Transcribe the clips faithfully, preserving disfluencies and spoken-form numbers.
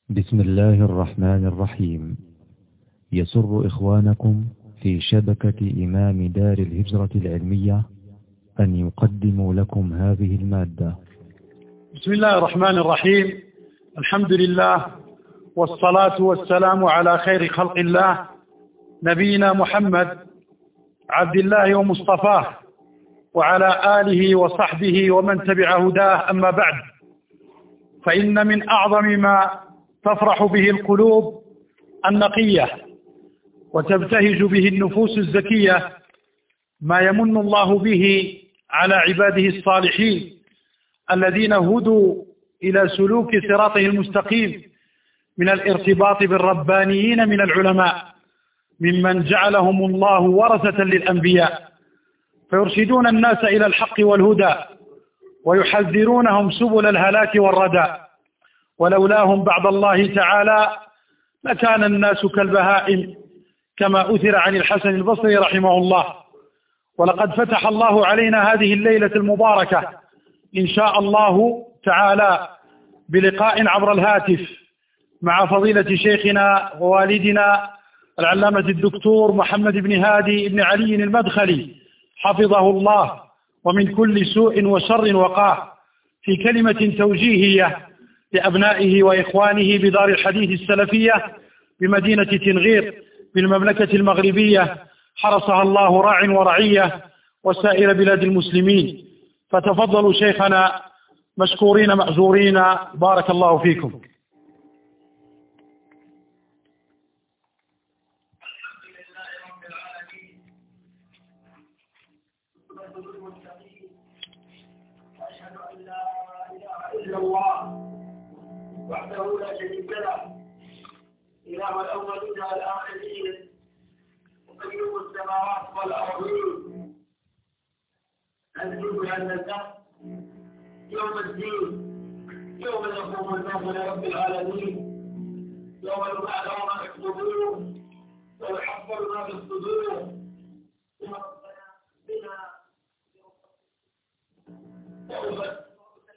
بسم الله الرحمن الرحيم. يسر إخوانكم في شبكة إمام دار الهجرة العلمية أن يقدموا لكم هذه المادة. بسم الله الرحمن الرحيم. الحمد لله والصلاة والسلام على خير خلق الله نبينا محمد عبد الله ومصطفاه وعلى آله وصحبه ومن تبع هداه. أما بعد، فإن من أعظم ما تفرح به القلوب النقية وتبتهج به النفوس الزكية ما يمن الله به على عباده الصالحين الذين هدوا إلى سلوك صراطه المستقيم من الارتباط بالربانيين من العلماء ممن جعلهم الله ورثة للأنبياء، فيرشدون الناس إلى الحق والهدى ويحذرونهم سبل الهلاك والردى. ولولاهم بعد الله تعالى لكان الناس كالبهائم كما أثر عن الحسن البصري رحمه الله. ولقد فتح الله علينا هذه الليلة المباركة إن شاء الله تعالى بلقاء عبر الهاتف مع فضيلة شيخنا ووالدنا العلامة الدكتور محمد بن هادي بن علي المدخلي حفظه الله ومن كل سوء وشر وقاه، في كلمة توجيهية لأبنائه وإخوانه بدار الحديث السلفية بمدينة تنغير بالمملكة المغربية، حرسها الله راع ورعية وسائر بلاد المسلمين. فتفضلوا شيخنا مشكورين مأجورين، بارك الله فيكم. وحده لا شريك له، إله الأولين والآخرين، وقيوم السماوات والأرضين، أنزل أن الدهر يوم الدين، يوم يقوم الناس لرب العالمين، يوم يبعث ما في الصدور ويحفر ما في الصدور. يا ربنا بنا توبة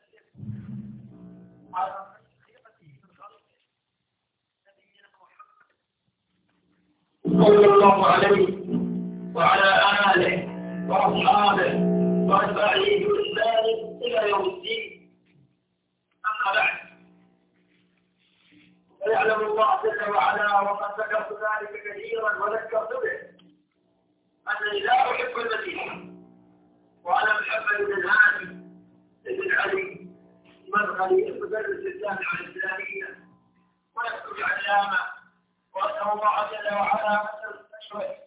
صلى الله عليه وعلى آله وأصحابه وأتباعه بإحسان إلى يوم الدين. أما بعد، فيعلم الله جل وعلا وقد ذكرت ذلك كثيرا وذكرت به أنني لا أحب المدينة، وأنا محمد بن هادي بن علي المدخلي المدرس الجامعة الإسلامية ويكتب علامة، وأسأل الله جل وعلا أن يستشفي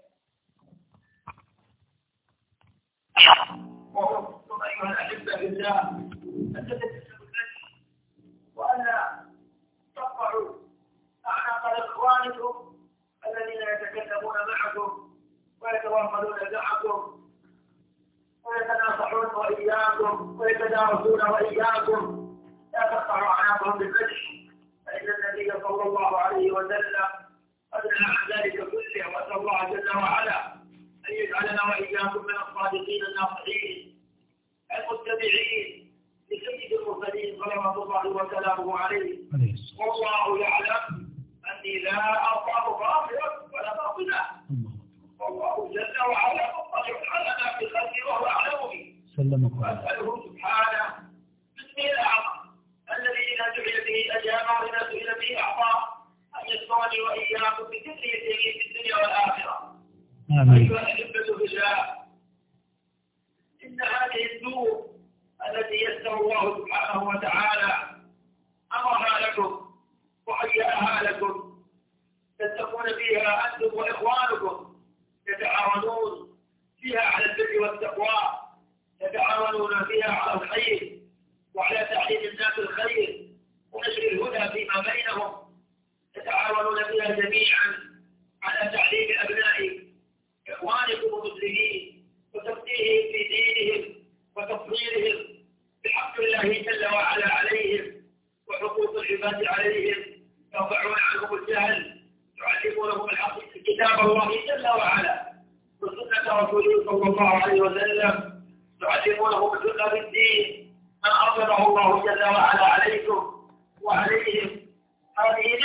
وأوصيكم أيها الأحبة بالله أن تتسلوا النجم وأن تقطعوا أعناق إخوانكم الذين يتكلمون معكم ويتواصلون معكم ويتناصحون وإياكم ويتدارسون وإياكم، لا تقطعوا أعناقهم بالفتح، فإن النبي صلى الله عليه وسلم قد نهى عن ذلك كله. وأسأل الله جل وعلا أن يجعلنا وإياكم من الصادقين الناصحين المتبعين لسيد المرسلين صلوات الله وسلامه عليه. والله يعلم أني لا أرضاه غافلا ولا باطلا، والله جل وعلا مطلع على ما في الخلق وهو أعلم به. وأسأله سبحانه باسمه الأعظم الذي إذا دعي به أجاب وإذا سئل به أعطاه أن يسمعني وإياكم بذريته في الدنيا والآخرة. أيها الأحبة بالله، إن هذه النور التي يسر الله سبحانه وتعالى أمرها لكم وهيأها لكم تتقون فيها أنتم وإخوانكم، تتعاونون فيها على البر والتقوى، تتعاونون فيها على الخير وعلى تعليم الناس الخير ونشر الهدى فيما بينهم، تتعاونون فيها جميعا على تعليم أبناء إخوانكم المسلمين وتفقيههم في دينهم وتصويرهم بحق الله جل وعلا عليهم وحقوق العباد عليهم، ترفعون عنهم الجهل، تعلمونهم الحق كتاب الله جل وعلا وسنة رسوله صلى الله عليه وسلم، تعلمونهم الفقه بالدين من أرشده الله جل وعلا عليكم وعليهم. هذه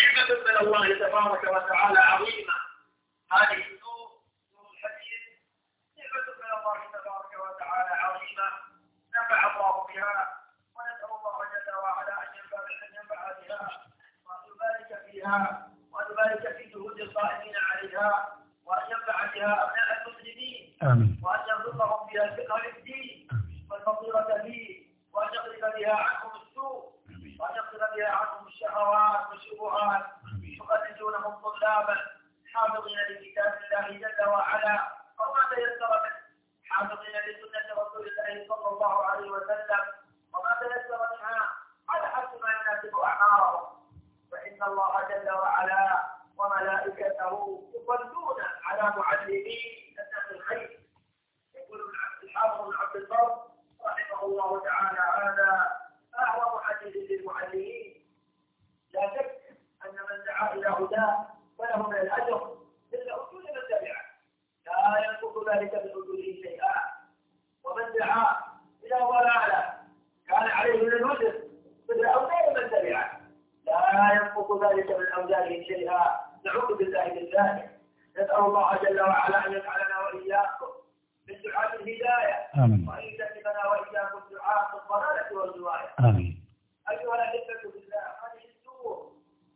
من الله تبارك وتعالى عظيمة. هذه النور نور الحديث نعمة من الله تبارك وتعالى عظيمة نفع الله بها، ونسأل الله جل وعلا أن ينفع بها وأن يبارك فيها وأن يبارك في جهود القائمين عليها، وأن ينفع بها أبناء المسلمين، وأن يرزقهم بها الفقه في الدين والبصيرة فيه، وأن يصرف بها عنهم السوء، وأن يصرف بها عنهم الشهوات والشبهات، يخرجونهم طلابا حافظين لكتاب الله جل وعلا وما تيسر منه، حافظين لسنة رسول الله صلى الله عليه وسلم وما تيسر منها على حسب ما يناسب أعمارهم. فإن الله جل وعلا وملائكته يصلون على معلمي الناس الخير. يقول الحافظ بن عبد البر رحمه الله تعالى هذا أعظم حديث للمعلمين. لا شك أن من دعا إلى هداه فله من الأجر مثل أجور من تبعه، لا ينقص ذلك من أجوره شيئا. ومن دعا إلى ضلالة كان عليه من الوزر مثل أوزار من تبعه، لا ينقص ذلك من أوزاره شيئا. نعوذ بالله من ذلك. نسأل الله جل وعلا أن يجعلنا وإياكم من دعاة الهداية، وأن يجنبنا وإياكم دعاة الضلالة والغواية. آمين. أيها الأحبة بالله، هذه السور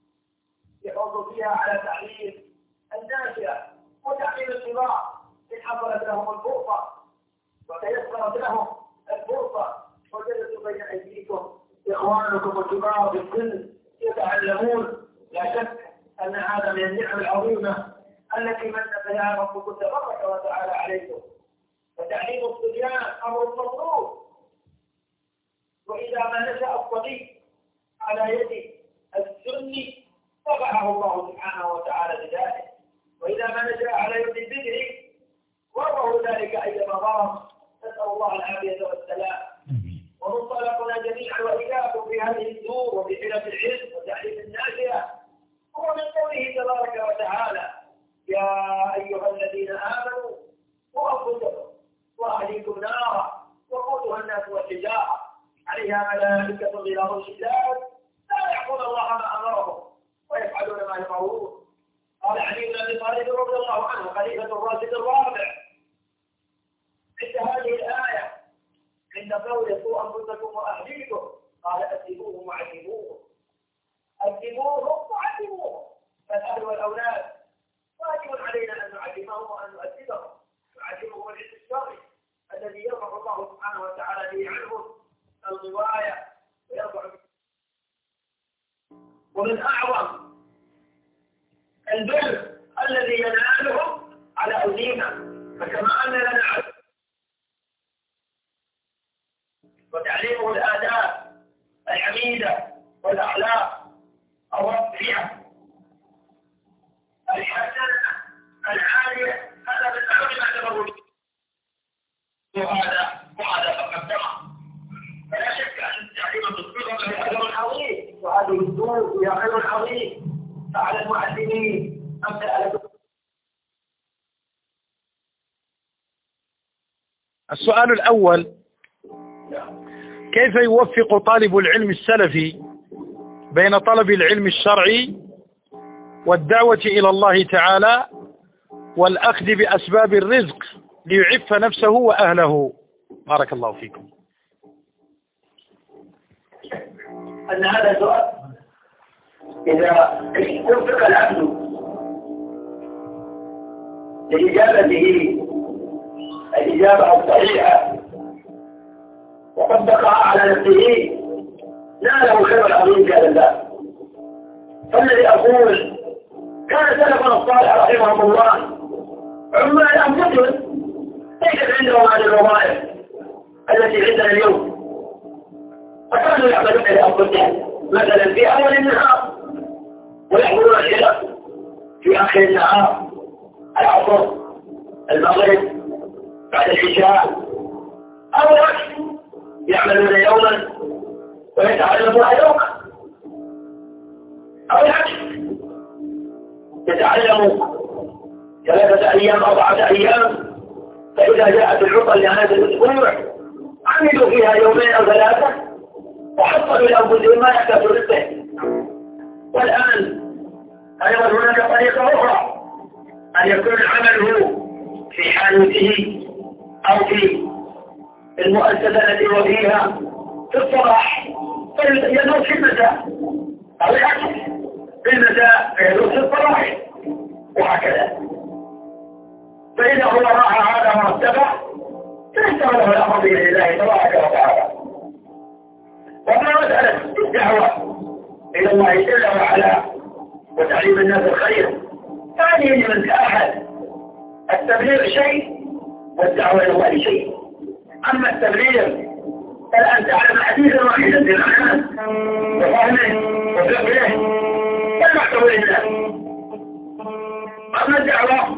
يحوط فيها على تعليم الناشئة وتعليم الكبار إن حصلت لهم الفرصة وتيسرت لهم الفرصة وجلسوا بين أيديكم إخوانكم الكبار في السن يتعلمون. لا شك أن هذا من النعم العظيمة التي من بها ربكم تبارك وتعالى عليكم. وتعليم الصبيان أمر مطلوب، وإذا ما نشأ الصبي على يد السن طبعه الله سبحانه وتعالى بذلك، وإذا ما نشأ على يد البدر وضعه ذلك أيما ضرر. نسأل الله العافية والسلام. ومنطلقنا جميعا وإياكم في هذه الدور وفي حلف العلم وتعليم الناشئة هو من قوله تبارك وتعالى: يا أيها الذين آمنوا قوا أنفسكم وأهليكم نارا وقودها الناس والحجارة عليها ملائكة غلاظ شداد لا يعصون الله ما أمرهم ويفعلون ما يؤمرون. قال علي بن أبي طالب رضي الله عنه خليفة الراشد الرابع عند هذه الآية عند قول قوا أنفسكم وأهليكم قال أدبوهم وعلموهم. أدبوهم وعلموهم، فالأهل والأولاد واجب علينا أن نعلمهم وأن نؤدبهم، نعلمهم العلم الشرعي الذي يرفع الله سبحانه وتعالى به عنهم الغواية ويرفع. ومن أعظم البر الذي ينالهم على أيدينا، فكما أن لنا وتعليمه الآداب الحميدة والأخلاق الرفيعة الحسنة العالية، هذا من أهم ما تمر وهذا وهذا فقدمه. فلا شك أن تعليم الصغر له أجر عظيم، وهذه الدروس هي أجر عظيم فعلى المعلمين أمثال. السؤال الأول: كيف يوفق طالب العلم السلفي بين طلب العلم الشرعي والدعوة إلى الله تعالى والأخذ بأسباب الرزق ليعف نفسه وأهله؟ بارك الله فيكم. أن هذا سؤال إذا وفق العبد لإجابته الإجابة الصحيحة وطبقها على نفسه ناله خير العظيم في هذا الباب. فالذي أقول كان سلفنا الصالح رحمهم الله عمال أنفسهم ليست عندهم هذه الوظائف التي عندنا اليوم، فكانوا يعملون لأنفسهم مثلا في أول النهار ويحضرون الحلق في آخر النهار، العصر، المغرب، بعد العشاء، أو العكس يعملون يوما ويتعلمون يوما، أو العكس يتعلموا ثلاثة أيام أربعة أيام، فإذا جاءت العطل لهذا الأسبوع عملوا فيها يومين أو ثلاثة وحصلوا لأنفسهم ما يحتاج رزقه. والآن أيضا هناك طريقة أخرى، أن يكون عمله في حانوته أو في المؤسسة التي هو فيها في الصباح فيدرس في المساء، أو العكس في المساء فيدرس في الصباح، وهكذا. فإذا هو راح هذا مرتبة فيستوى له الأمر بإذن الله تبارك وتعالى. وما مسألة الدعوة إلى الله جل وعلا وتعليم الناس الخير، هذه لمن تأهل. التبليغ شيء والدعوة إلى الله شيء. أما التبليغ فالآن تعلم حديثا واحدا بمعناه وفهمه وفقه فالمحتوى لله. أما الدعوة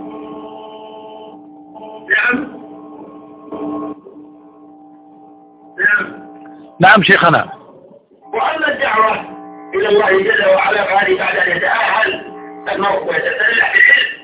نعم نعم نعم شيخنا. وأما الدعوة إلى الله جل وعلا فهذه بعد أن يتأهل المرء ويتسلح بالعلم،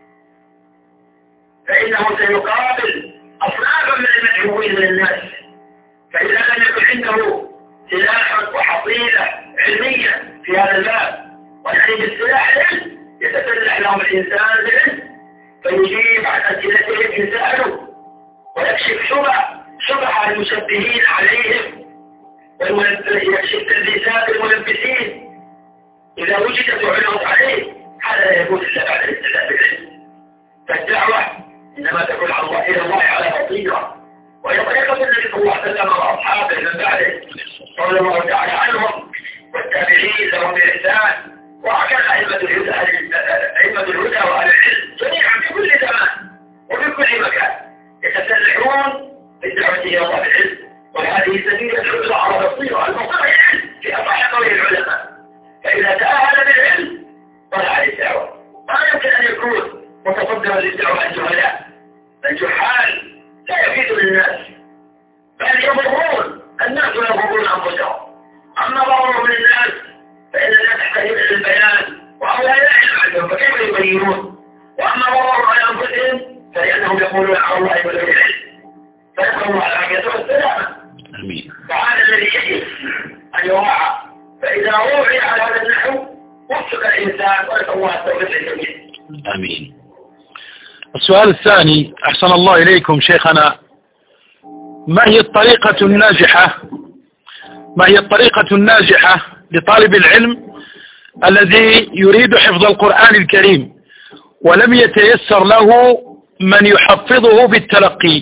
فإنه سيقابل أصنافا من المدعوين من الناس. فإذا لم يكن عنده سلاح وحصيلة علمية في هذا الباب، ويعني بالسلاح العلم يتسلح لهم الإنسان بالعلم فيجيب عن أسئلتهم إن سألوا، ويكشف شبه شبه المشبهين عليهم، ويكشف تلبيسات الملبسين إذا وجدت وعرضت عليه. هذا لا يكون إلا بعد الاستدلال بالعلم. فالدعوة إنما تكون على الله إلى الله على بصيرة، وهي طريقة النبي صلى الله عليه وسلم وأصحابه من بعده رضي الله تعالى عنهم والتابعين لهم بإحسان، وهكذا أئمة الهدى أئمة الهدى وأهل العلم جميعا في كل زمان وفي كل مكان يتسلحون بالدعوة إلى الله بالعلم. وهذه سبيل الحجة على بصيرة الموضوع العلم في أصح قول العلماء. فإذا تأهل بالعلم طلع للدعوة. ما يمكن أن يكون متصدرا للدعوة الجهلاء. الجحال لا يفيد للناس بل يضرون الناس ويضرون أنفسهم. أما ضررهم للناس فإن الناس تحتاج إلى البيان وهؤلاء لا علم عندهم فكيف يبينون. وأما ضررهم على أنفسهم فلأنهم يقولون على الله ولا العلم، فنسأل الله العافية والسلامة. آمين. فهذا الذي يجب أن يراعى. فإذا روعي على هذا النحو وفق الإنسان ونسأل الله التوفيق للجميع. آمين. السؤال الثاني، أحسن الله إليكم شيخنا، ما هي الطريقة الناجحة ما هي الطريقة الناجحة لطالب العلم الذي يريد حفظ القرآن الكريم ولم يتيسر له من يحفظه بالتلقي؟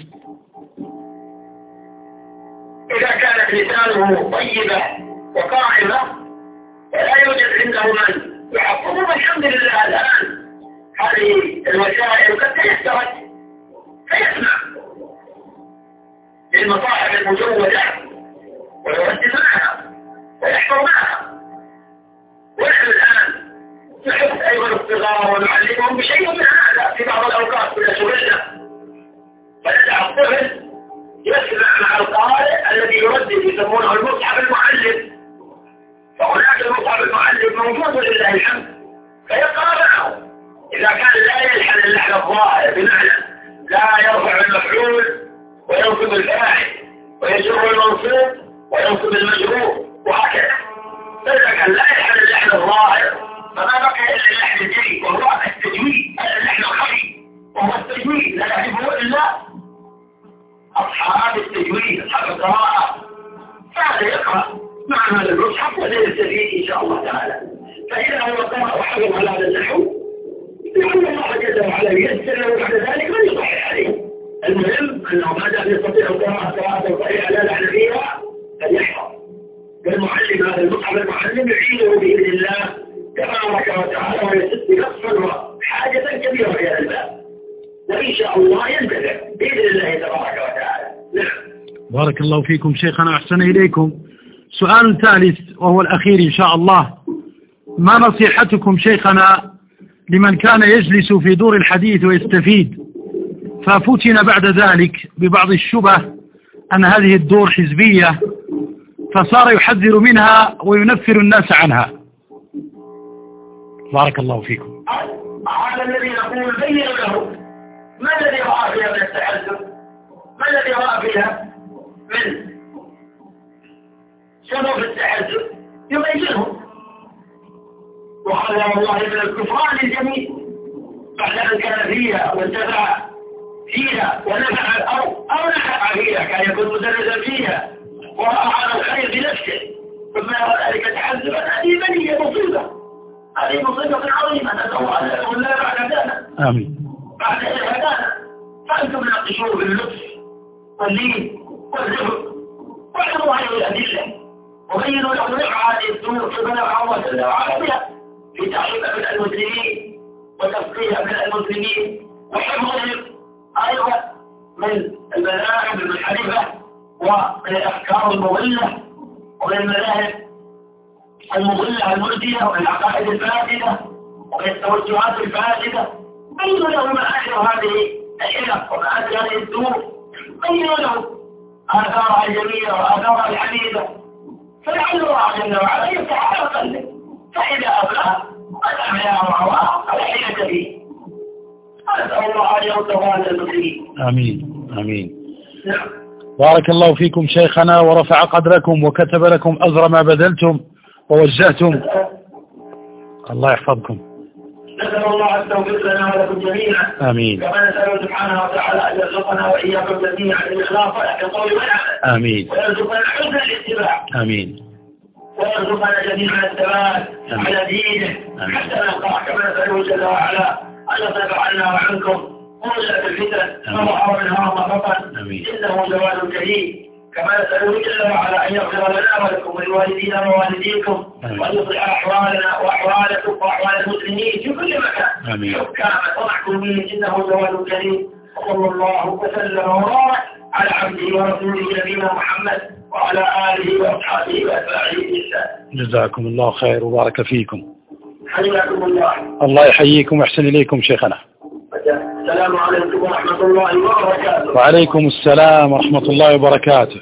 إذا كانت لسانه طيبة وقائمة ولا يوجد عنده من يحفظه الحمد لله الآن هذه الوسائل قد تيسرت فيسمع للمصاحف المجودة ويرتب معها ويحفظ معها. ونحن الآن نحب أيضا الصغار ونعلمهم بشيء من هذا في بعض الأوقات كل شغلنا، فندع الطفل يسمع مع القارئ الذي يردد يسمونه المصحف المعلم. فهناك المصحف المعلم موجود لله الحمد فيقرأ معه. إذا كان لا يلحن اللحن الظاهر بمعنى لا يرفع المفعول وينصب الفاعل ويجر المنصوب وينصب المجرور وهكذا، فإذا كان لا يلحن اللحن الظاهر فما بقي إلا اللحن الجلي وهو التجويد، هذا اللحن الخفي وهو التجويد لا يعرفه إلا أصحاب التجويد أصحاب القراءة. فهذا يقرأ مع هذا المصحف وسيستفيد إن شاء الله تعالى. فإذا هو قرأ وحفظ على هذا النحو لأن الله جل وعلا ييسر له بعد ذلك من يصحح عليه. المهم أنه ما دام يستطيع القراءة قراءة صحيحة لا لحن فيها فليحفظ. فالمعلم هذا المصحف المعلم يعينه بإذن الله تبارك وتعالى ويسد نقصا وحاجة كبيرة في هذا الباب، وإن شاء الله ينتفع بإذن الله تبارك وتعالى. نعم. بارك الله فيكم شيخنا، أحسن إليكم. سؤال ثالث وهو الأخير إن شاء الله، ما نصيحتكم شيخنا لمن كان يجلس في دور الحديث ويستفيد ففتن بعد ذلك ببعض الشبه أن هذه الدور حزبية فصار يحذر منها وينفر الناس عنها؟ بارك الله فيكم. هذا الذي نقول بين له ما الذي رأى فيها من التحذر؟ ما الذي رأى فيها من سبب التحذر؟ يبينه. وحذر الله من الكفران الجميل بعد أن كان فيها وانتفع فيها ونفع أو أو نفع فيها، كان يكون مدرسا فيها ورأى على الخير بنفسه ثم يرى ذلك تحذبا. هذه بلية مصيبة، هذه مصيبة عظيمة، نسأل الله أن يكون لا بعد هدانا. آمين. بعد إذ هدانا فأنتم ناقشوه باللطف واللين والرفق واعلموا هذه الأدلة وبينوا له نفع هذه الدور كما نفع الله جل وعلا بها في تعليم أبناء المسلمين وتفقيه أبناء المسلمين وحفظهم أيضا من المذاهب المنحرفة ومن الأفكار المضلة ومن المذاهب المضلة المرجية ومن العقائد الفاسدة ومن التوجهات الفاسدة. بينوا له معاشر هذه الحلف ومعاشر هذه الدور، بينوا له آثارها الجميلة وآثارها الحميدة، فلعل الله جل وعلا يفتح على قلبه فإذا أبلغ قد أحياه وعواه على حيلة فيه. أسأل الله أن يرد على المسلمين. آمين آمين. نعم. بارك الله فيكم شيخنا ورفع قدركم وكتب لكم أجر ما بذلتم ووجهتم. الله يحفظكم. نسأل الله التوفيق لنا ولكم جميعا. آمين. كما نسأله سبحانه وتعالى أن يرزقنا وإياكم جميعا الإخلاص في القول والعمل. آمين. ويرزقنا حسن الاتباع. آمين. ويرزقنا جميعا الثبات على دينه حتى نلقاه، كما نسأله جل وعلا أن يصرف عنا وعنكم مولة الفتن ما ظهر منها وما بطن، إنه جواد كريم. كما نسأله جل وعلا أن يغفر لنا ولكم ولوالدينا ووالديكم وأن يصلح أحوالنا وأحوالكم وأحوال المسلمين في كل مكان حكاما ومحكومين، إنه جواد كريم. صلى الله وسلم وبارك على عبده ورسوله نبينا محمد وعلى آله وأصحابه وأتباعه بإحسان. جزاكم الله خير وبارك فيكم. حياكم الله. الله يحييكم ويحسن إليكم شيخنا. السلام عليكم ورحمة الله وبركاته. وعليكم السلام ورحمة الله وبركاته.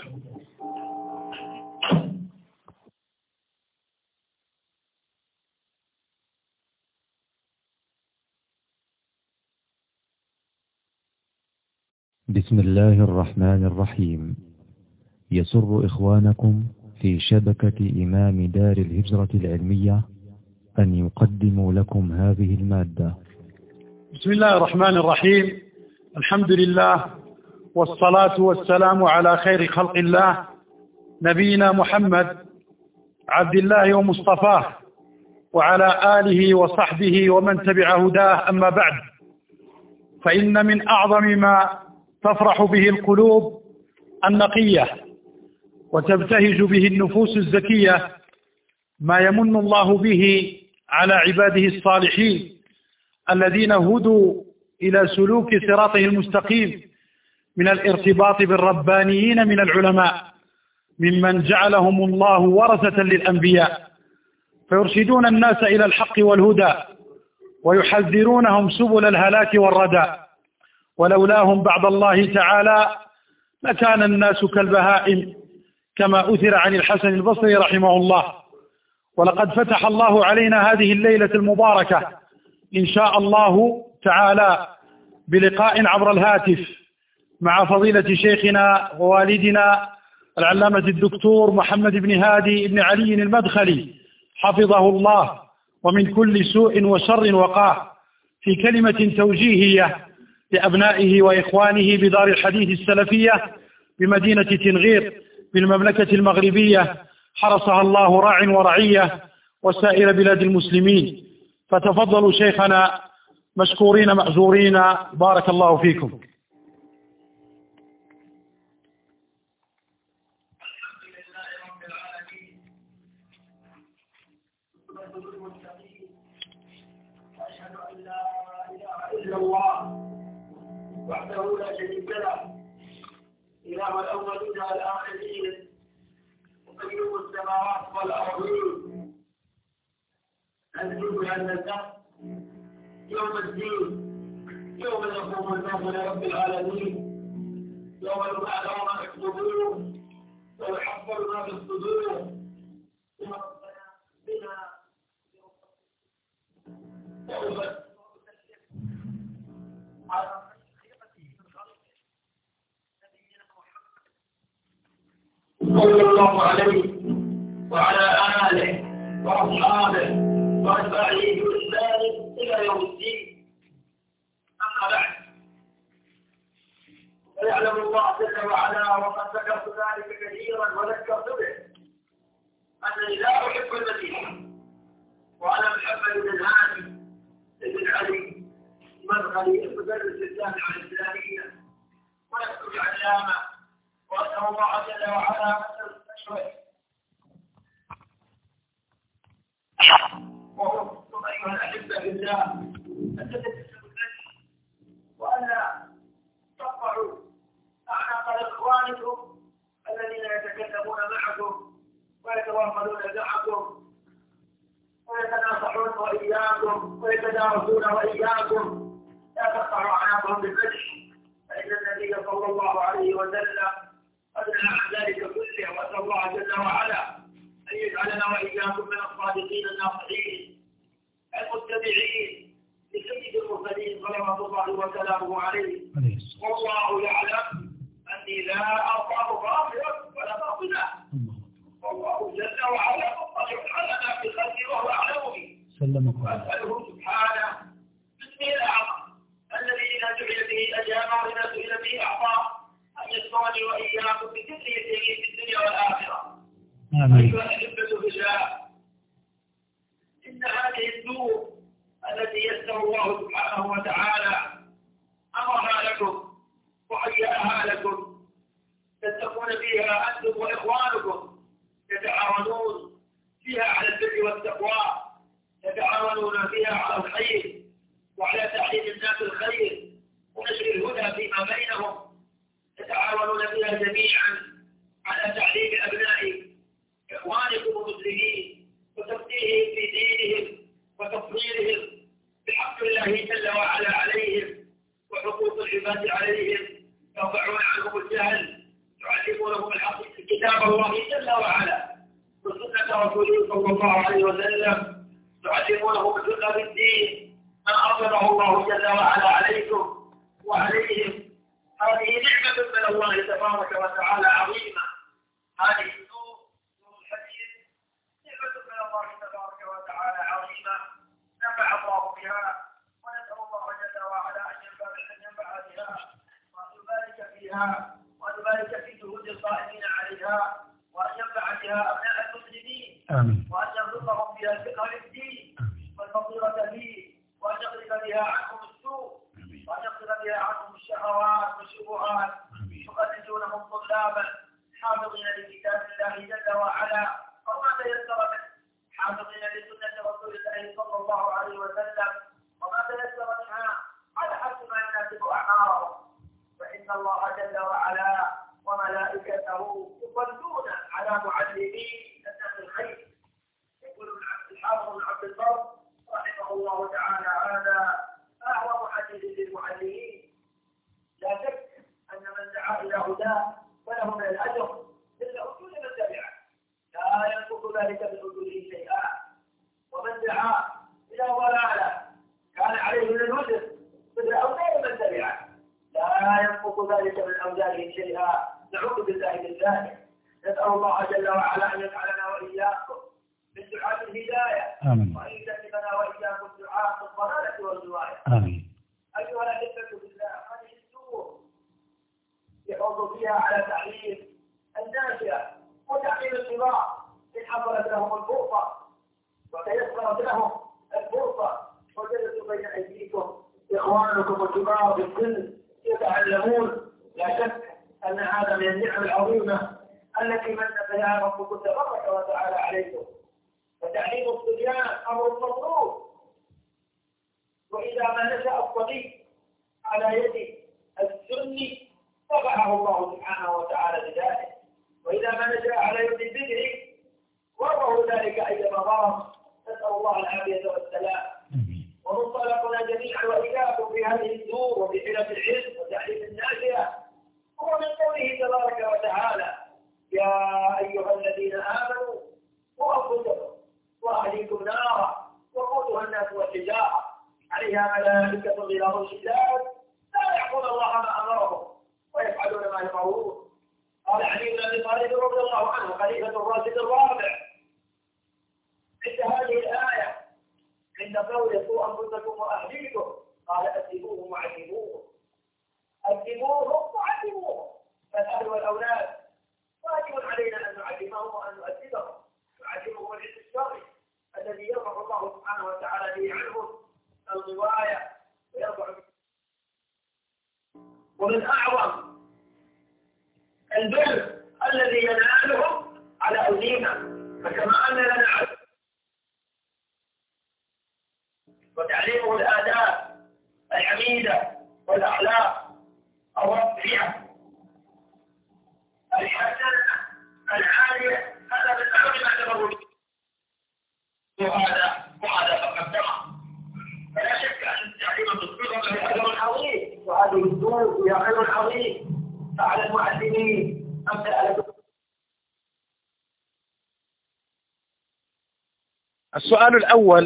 بسم الله الرحمن الرحيم. يسر إخوانكم في شبكة إمام دار الهجرة العلمية أن يقدموا لكم هذه المادة. بسم الله الرحمن الرحيم. الحمد لله والصلاة والسلام على خير خلق الله نبينا محمد عبد الله ومصطفاه وعلى آله وصحبه ومن تبع هداه. أما بعد، فإن من أعظم ما تفرح به القلوب النقية وتبتهج به النفوس الزكية ما يمن الله به على عباده الصالحين الذين هدوا إلى سلوك صراطه المستقيم من الارتباط بالربانيين من العلماء ممن جعلهم الله ورثة للأنبياء، فيرشدون الناس إلى الحق والهدى ويحذرونهم سبل الهلاك والردى. ولولاهم بعد الله تعالى لكان الناس كالبهائم كما أثر عن الحسن البصري رحمه الله. ولقد فتح الله علينا هذه الليلة المباركة إن شاء الله تعالى بلقاء عبر الهاتف مع فضيلة شيخنا ووالدنا العلامة الدكتور محمد بن هادي بن علي المدخلي حفظه الله ومن كل سوء وشر وقاه، في كلمة توجيهية لأبنائه وإخوانه بدار الحديث السلفية بمدينة تنغير بالمملكة المغربية، حرسها الله راع ورعية وسائر بلاد المسلمين. فتفضلوا شيخنا مشكورين مأجورين، بارك الله فيكم. وحده لا شريك له، إله الأولين والآخرين، وقيوم السماوات والأرضين، الجود عند النفس يوم الدين، يوم يقوم الناس لرب العالمين، يوم يبعث ما في الصدور ويحفر ما في الصدور. يا ربنا بنا توبة صلى الله عليه وعلى آله وأصحابه وأتباعه بإحسان إلى يوم الدين. أما بعد، فيعلم الله جل وعلا وقد ذكرت ذلك كثيرا وذكرت به أنني لا أحب المدينة، وأنا محمد بن هادي بن علي المدخلي المدرس الجامعة الإسلامية ويكتب علامة، وأسأل الله جل وعلا أن يستشفي وأوصيكم أيها الأحبة بالله أن تتسلوا النجم وأن تقطعوا أعناق إخوانكم الذين يتكلمون معكم ويتواصلون معكم ويتناصحون وإياكم ويتدارسون وإياكم. لا تقطعوا أعناقهم بالفتح، فإن النبي صلى الله عليه وسلم قد نهى عن ذلك كله. وأسأل الله جل وعلا أن يجعلنا وإياكم من الصادقين الناصحين المتبعين لسيد المرسلين صلوات الله وسلامه عليه. والله يعلم أني لا أرضاه باطلا ولا باطلا، والله جل وعلا مطلع على ما في خلقه وهو أعلم به. وأسأله سبحانه باسمه الأعظم الذي إذا دعي به أجاب وإذا سئل به أعطاه أن يسمعني وإياكم بذريته في الدنيا والآخرة. أيها الأحبة بالله، إن هذه النور التي يسر الله سبحانه وتعالى أمرها لكم وهيأها لكم تتقون فيها أنتم وإخوانكم، تتعاونون فيها على البر والتقوى، تتعاونون فيها على الخير وعلى تعليم الناس الخير ونشر الهدى فيما بينهم، تتعاونون فيها جميعا على تعليم أبناء إخوانكم المسلمين وتفقيههم في دينهم وتصويرهم بحق الله جل وعلا عليهم وحقوق العباد عليهم، ترفعون عنهم الجهل، تعلمونهم الحق كتاب الله جل وعلا وسنة رسوله صلى الله عليه وسلم، تعلمونهم الفقه بالدين من أرشده الله جل وعلا عليكم وعليهم. هذه نعمة من الله تبارك وتعالى عظيمة. هذه النور نور الحديث نعمة من الله تبارك وتعالى عظيمة نفع الله بها، ونسأل الله جل وعلا أن ينفع بها وأن يبارك فيها وأن يبارك في جهود القائمين عليها، وأن ينفع بها أبناء المسلمين، وأن يرزقهم بها الفقه للدين والبصيرة فيه، وأن يغرق بها عنهم السوء، وأن يغرق بها عنهم الشهوات والشبهات، يخرجونهم طلابا حافظين لكتاب الله جل وعلا وما تيسر منه، حافظين لسنة رسول الله صلى الله عليه وسلم وما تيسر منها على حسب ما يناسب أعمارهم. فإن الله جل وعلا وملائكته يصلون على معلمي الناس الخير. يقول الحافظ بن عبد البر رحمه الله تعالى هذا أعظم حديث للمعلمين. لا شك أن من دعا إلى هداه فله من الأجر مثل أجور من تبعه، لا ينقص ذلك من أجوره شيئا. ومن دعا إلى ضلالة كان عليه من الوزر مثل أوزار من تبعه، لا ينقص ذلك من أوزاره شيئا. نعوذ بالله من ذلك. نسأل الله جل وعلا أن يجعلنا وإياكم من دعاة الهداية، وأن يجنبنا وإياكم دعاة الضلالة والزوايا. آمين. أيها الأحبة بالله، هذه السور يحوط فيها على تعليم الناشئة وتعليم الكبار إن حصلت لهم الفرصة وتيسرت لهم الفرصة وجلسوا بين أيديكم إخوانكم الكبار في السن يتعلمون. لا شك أن هذا من النعم العظيمة التي من بها ربكم تبارك وتعالى عليكم. وتعليم الصبيان أمر مطلوب، وإذا ما نشأ الصبي على يد السن طبعه الله سبحانه وتعالى بذلك، وإذا ما نشأ على يد البدر وضعه ذلك أيما ضرر. نسأل الله العافية والسلام. ومنطلقنا جميعا وإياكم في هذه الدور وفي حلف العلم وتعليم الناشئة هو من قوله تبارك وتعالى: يا أيها الذين آمنوا قوا أنفسكم وأهليكم نارا وقودها الناس والحجارة عليها ملائكة غلاظ شداد لا يعصون الله ما أمرهم ويفعلون ما يؤمرون. قال علي بن أبي طالب رضي الله عنه خليفة الراشد الرابع عند هذه الآية: عند قوله قوا أنفسكم وأهليكم قال أدبوهم وعلموهم. أدبوهم وعلموهم. فالأهل والأولاد واجب علينا أن نعلمهم وأن نؤدبهم. نعلمهم العلم الشرعي الذي يرفع الله سبحانه وتعالى به عنهم الغواية ويرفع. ومن أعظم البر الذي ينالهم على أيدينا، فكما أن لنا وتعليمه الآداب الحميدة والأخلاق الرفيعة الحسنة العالية، هذا من أهم ما تمر به. وهذا وهذا فقدمه، فلا شك أن التعليم بالصغر له أجر عظيم، وهذه الدروس هي أجر عظيم فعلى المعلمين أمثال. السؤال الأول: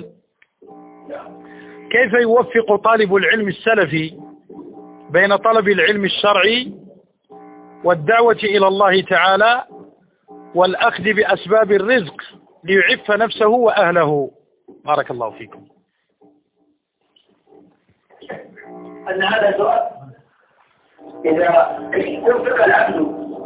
كيف يوفق طالب العلم السلفي بين طلب العلم الشرعي والدعوة إلى الله تعالى والأخذ بأسباب الرزق ليعف نفسه وأهله؟ بارك الله فيكم. أن هذا السؤال إذا وفق العبد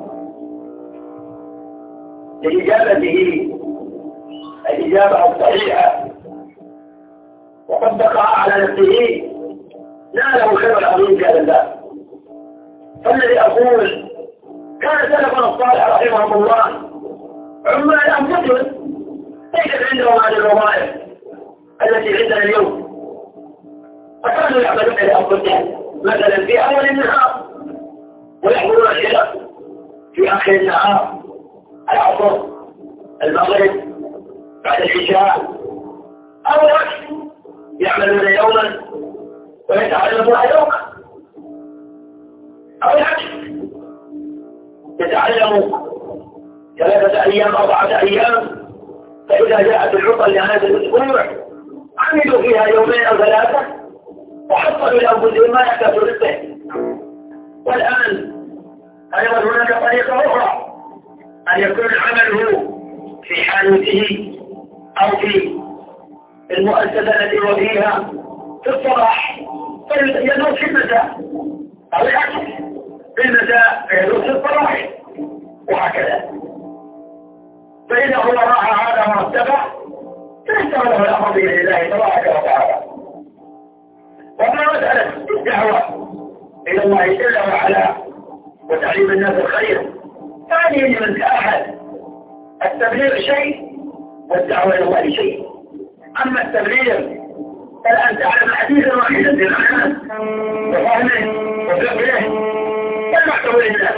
لإجابته الإجابة الصحيحة وطبقها على نفسه ناله خير العظيم في هذا الباب. فالذي أقول كان سلفنا الصالح رحمهم الله عمال أنفسهم ليست عندهم هذه الوظائف التي عندنا اليوم، فكانوا يعملون لأنفسهم مثلا في أول النهار ويحضرون العلم في آخر النهار، العصر، المغرب، بعد العشاء، أو العكس يعملون يوما ويتعلمون يوما، أو العكس يتعلموا ثلاثة أيام أربعة أيام، فإذا جاءت العطل لهذا الأسبوع عملوا فيها يومين أو ثلاثة وحصلوا لأنفسهم ما يحتاجون به. والآن أيضا هناك طريقة أخرى، أن يكون عمله في حانوته أو في المؤسسة التي هو فيها في الصباح فيدرس في المساء، أو العكس في المساء فيدرس في الصباح، وهكذا. فإذا هو راح هذا مرتبة فيستوى له الأمر بإذن الله تبارك وتعالى. وما مسألة الدعوة إلى الله جل وعلا وتعليم الناس الخير، هذه لمن تأهل. التبليغ شيء والدعوة إلى الله شيء. أما التبليغ فالآن تعلم حديثا واحدا بمعناه وفهمه وفقه فالمحتوى لله.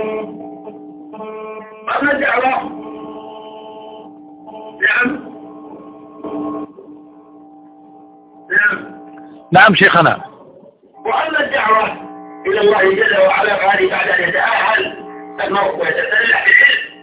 أما الدعوة نعم نعم نعم شيخنا. وأما الدعوة إلى الله جل وعلا فهذه بعد أن يتأهل المرء ويتسلح بالعلم،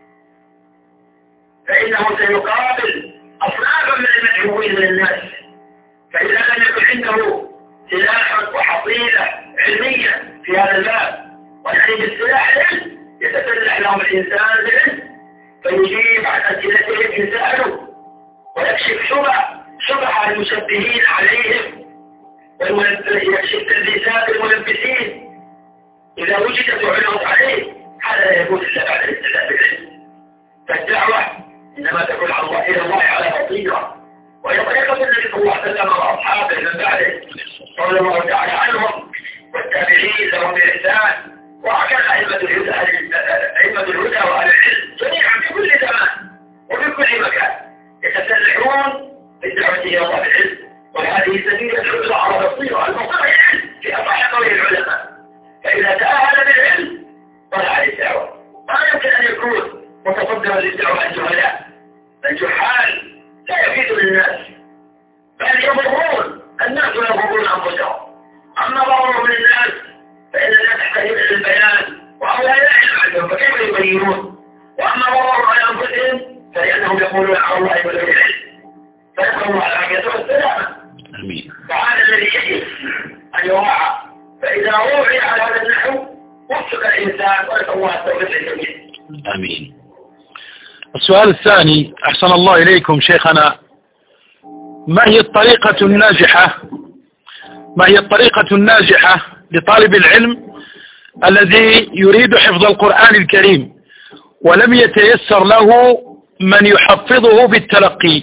فإنه سيقابل أصنافا من المدعوين من الناس، فإذا لم يكن عنده سلاح وحصيلة علمية في هذا الباب، ويعني بالسلاح العلم يتسلح لهم الإنسان بالعلم فيجيب عن أسئلتهم إن سألوا ويكشف شبه شبه المشبهين عليهم ويكشف تلبيسات الملبسين إذا وجدت وعلمت عليه. هذا لا يكون إلا بعد الاستدلال بالعلم. فالدعوة إنما تكون على الله إلى الله على بصيرة، وهي طريقة النبي صلى الله عليه وسلم وأصحابه من بعده رضي الله تعالى عنهم والتابعين لهم بإحسان، وهكذا أئمة الهدى أئمة الهدى وأهل العلم جميعا في كل زمان وفي كل مكان يتسلحون بالدعوة إلى الله بالعلم، وهذه سبيل الحجة على بصيرة الموضوع العلم في أصح قول العلماء. فإذا تأهل بالعلم طلع للدعوة. ما يمكن أن يكون متصدرا للدعوة الجهلاء. الجحال لا يفيد للناس بل يضرون الناس ويضرون أنفسهم. أما ضررهم للناس فإن الناس تحتاجون إلى البيان وهؤلاء لا علم عندهم فكيف يبينون؟ وأما ضررهم على أنفسهم فلأنهم يقولون على الله ولا العلم، فنسأل الله العافية والسلامة. آمين. فهذا الذي يجب أن يراعى. فإذا روعي على هذا النحو وفق الإنسان ونسأل الله التوفيق للجميع. آمين. السؤال الثاني: أحسن الله إليكم شيخنا، ما هي الطريقة الناجحة ما هي الطريقة الناجحة لطالب العلم الذي يريد حفظ القرآن الكريم ولم يتيسر له من يحفظه بالتلقي؟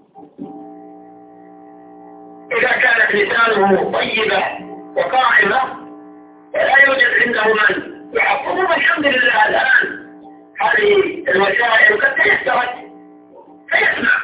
إذا كانت لسانه طيبة وقائمة ولا يوجد عنده من يحفظه، الحمد لله الآن هذه الوسائل قد تيسرت فيسمع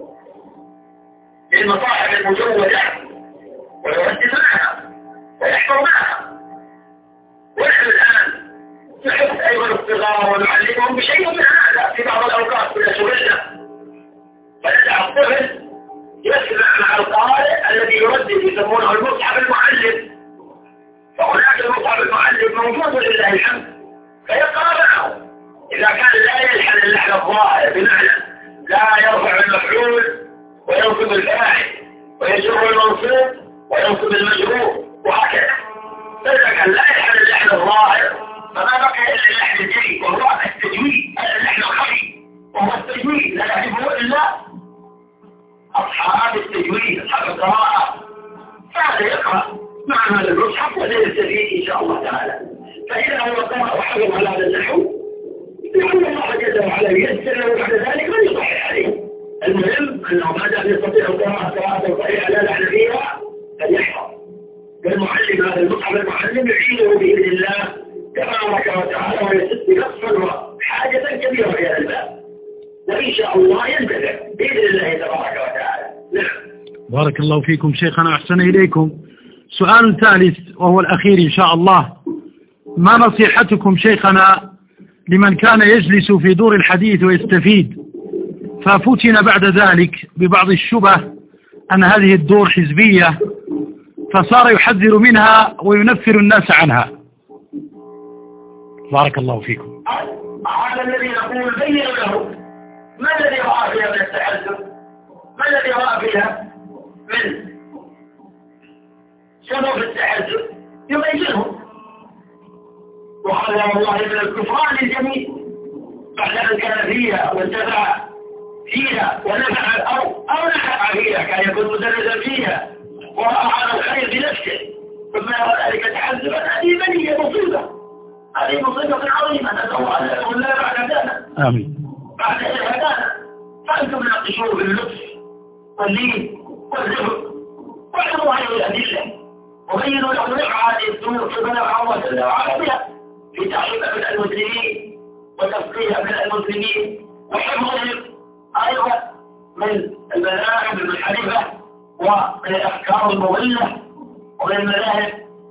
للمصاحف المجودة ويرتب معها ويحفظ معها. ونحن الآن نحب أيضا الصغار ونعلمهم بشيء من هذا في بعض الأوقات كل شغلنا، فندع الطفل يسمع مع القارئ الذي يردد يسمونه المصحف المعلم، فهناك المصحف المعلم موجود لله الحمد فيقرأ معه. إذا كان لا يلحن اللحن الظاهر بمعنى لا يرفع المفعول وينصب الفاعل ويجر المنصوب وينصب المجرور وهكذا، فإذا كان لا يلحن اللحن الظاهر فما بقي إلا اللحن الجلي وهو التجويد، هذا اللحن الخفي وهو التجويد لا يعرفه إلا أصحاب التجويد أصحاب القراءة، فهذا يقرأ مع هذا المصحف وسيستفيد إن شاء الله تعالى. فإذا هو قرأ وحفظ على هذا النحو لعل الله جل وعلا ييسر له بعد ذلك من يصحح عليه. المهم أنه ما دام يستطيع القراءة قراءة صحيحة لا لحن فيها فليحفظ. والمعلم هذا المصحف المعلم يعينه بإذن الله تبارك وتعالى ويسد نقصا وحاجة كبيرة في هذا الباب، وإن شاء الله ينتفع بإذن الله تبارك وتعالى. نعم. بارك الله فيكم شيخنا، أحسن إليكم. سؤال ثالث وهو الأخير إن شاء الله، ما نصيحتكم شيخنا لمن كان يجلس في دور الحديث ويستفيد ففتن بعد ذلك ببعض الشبه أن هذه الدور حزبية فصار يحذر منها وينفر الناس عنها؟ بارك الله فيكم. هذا الذي نقول بين له ما الذي رأى فيها من التحذر، ما الذي رأى فيها من سبب التحذر يبينه، وهذا والله من الكفران الجميل بعد أن كان فيها وانتفع فيها ونفع الأرض أو نفع فيها كان يكون مدرسا فيها ورأى على الخير بنفسه ثم يرى ذلك تحذرا، هذه بنية مصيبة، هذه مصيبة عظيمة نسأل الله أن يكون لا بعد ذلك. آمين. بعد هدانا فأنتم ناقشوه باللطف واللين والرفق واعلموا هذه الأدلة وبينوا له نفع هذه الدور كما نفع الله جل وعلا بها في تعليم أبناء المسلمين وتفقيه أبناء المسلمين وحفظهم أيضا من المذاهب المنحرفة ومن الأفكار المضلة ومن المذاهب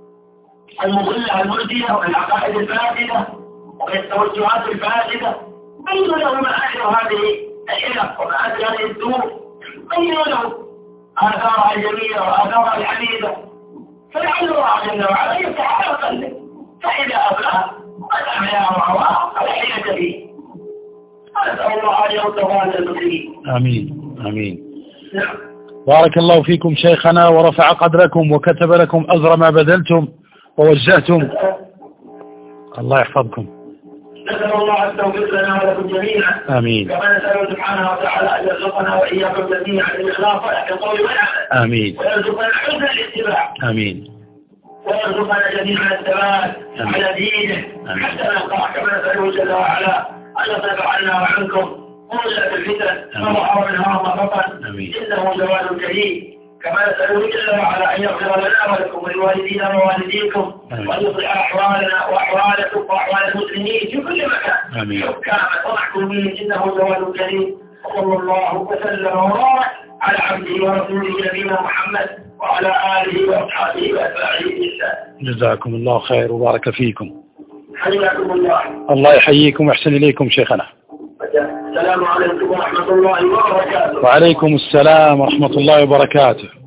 المضلة المرجية ومن العقائد الفاسدة ومن التوجهات الفاسدة. بينوا له مآثر هذه الحلق ومآثر هذه الدور، بينوا له آثارها الجميلة وآثارها الحميدة، فلعل الله جل وعلا يفتح على قلبه فإذا أبلغ قد أحياه وعواه على حيلة فيه. أسأل الله أن يرد على المسلمين. آمين آمين. نعم. بارك الله فيكم شيخنا ورفع قدركم وكتب لكم أجر ما بذلتم ووجهتم. الله يحفظكم. نسأل الله التوفيق لنا ولكم جميعا. آمين. كما نسأله سبحانه وتعالى أن يرزقنا وإياكم جميعا الإخلاص في القول والعمل. آمين. ويرزقنا حسن الاتباع. آمين. ويرزقنا جميعا الثبات على دينه حتى نلقاه، كما نسأله جل وعلا أن يصرف عنا وعنكم مولة الفتن ما ظهر منها وما بطن، إنه جواد كريم. كما نسأله جل وعلا أن يغفر لنا ولكم ولوالدينا ووالديكم وأن يصلح أحوالنا وأحوالكم وأحوال المسلمين في كل مكان حكاما ومحكومين، إنه جواد كريم. صلى الله وسلم وبارك على عبده ورسوله نبينا محمد وعلى آله وأصحابه وأتباعه بإحسان. جزاكم الله خير وبارك فيكم. حياكم الله. الله يحييكم ويحسن إليكم شيخنا. السلام عليكم ورحمة الله وبركاته. وعليكم السلام ورحمة الله وبركاته.